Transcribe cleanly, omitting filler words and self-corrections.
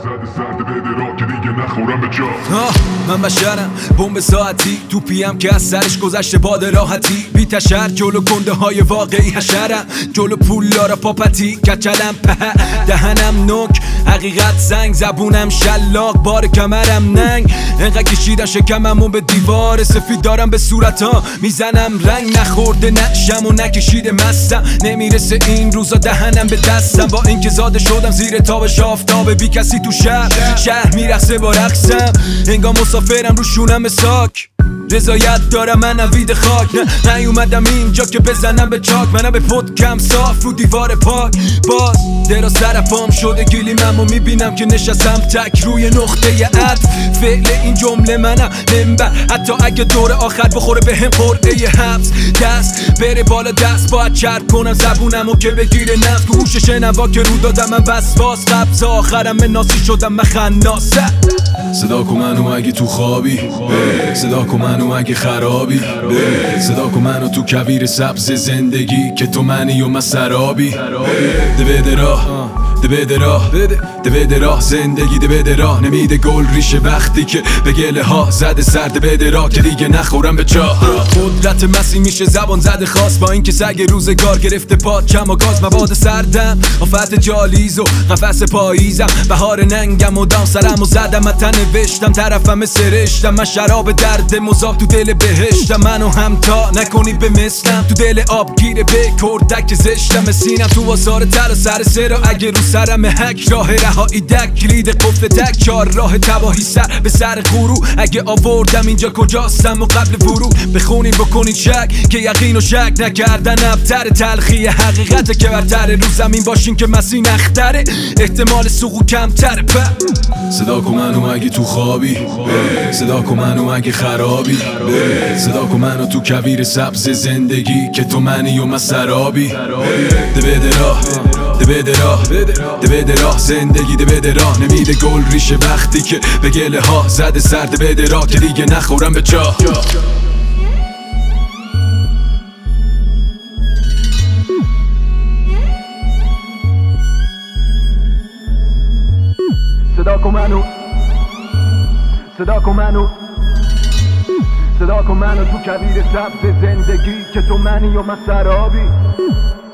زرد بده را که دیگه نخورم به جا. من بشرم بمب ساعتی تو پیم که از سرش گذشته باد راحتی بی تشر جلو گنده های واقعی حشرم جلو پولدارا پاپتی کچلم دهنم نوک حقیقت زنگ زبونم شلاق بار کمرم ننگ انقدر کشیدن شکممو به دیوار سفید دارم به صورتا میزنم رنگ نخورده نشم و نکشیده مستم نمیرسه این روزا دهنم به دستم با اینکه زاده شدم زیر تابش آفتاب بی کسی تو شهر میرقصه با رقصم انگار مسافرم رو شونم ساک رضایت دارم من نوید خاک نه نیومدم اینجا که بزنم به چاک منم به پدکم صاف رو دیوار پاک باز دراز سر پام شده گلیممو میبینم که نشستم تک روی نقطه عطف فعل این جمله منم منبر حتی اگه دور آخر بخوره به هم قرعه حبس دست بره بالا دست باید چرب کنم زبونمو که بگیره نفس گوش شنوا که رو دادم من وسواس قبض آخرم ناسی شدم من خناسه صدا کن منو اگه تو خوابی صدا کن منو اگه خرابی صدا کن منو تو کویر سبز زندگی که تو منی و من سرابی ده بده راه ده بده راه ده بده راه زندگی ده بده راه نمیده گل ریشه وقتی که به گله ها زده سر ده بده راه که دیگه نخورم به چاه قدرت مسی میشه زبان زده خاص با اینکه سگ روزگار گرفته پاد کم و گاز مواد سردم آفت جالیز و قفس پاییزم بهار ننگم و دام سرم و زدم متن نوشتم طرفم سرشتم من شراب درد مذاب تو دل بهشتم منو همتا نکنید به مثلم تو دل آبگیره به کردک زشتم سینم تو آثار تر و سر سرا اگه رو سرم هک راه رهایی دک کلید قفل تک چار راه تباهی سر به سر غرو اگه آوردم اینجا کجاستم و قبل ورود بخونین بکنید شک که یقین و شک نکردن ابتر تلخی حقیقت که برتره رو زمین باشین که مسین اختره احتمال سقوط کمتره صدا کن منو اگه تو خوابی صدا کن منو اگه خرابی صدا کن منو تو کویر سبز زندگی که تو منی و من سرابی ده بده راه ده بده راه ده بده راه زندگی ده بده راه نمیده گل ریشه وقتی که به گله ها زده سر ده بده راه که دیگه نخورم به چاه صدا کن منو صدا کن منو صدا کن منو تو کویر سبز زندگی که تو منی و من سرابی